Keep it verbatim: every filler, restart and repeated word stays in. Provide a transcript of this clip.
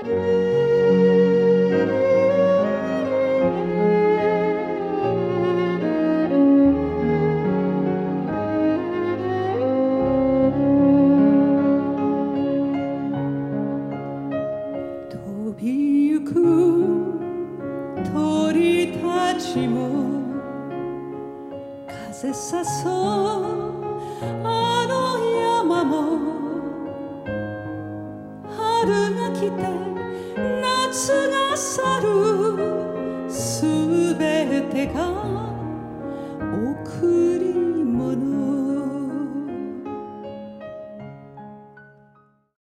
飛びゆく鳥たちも風さそうあの山も春が来て夏が去るすべてが送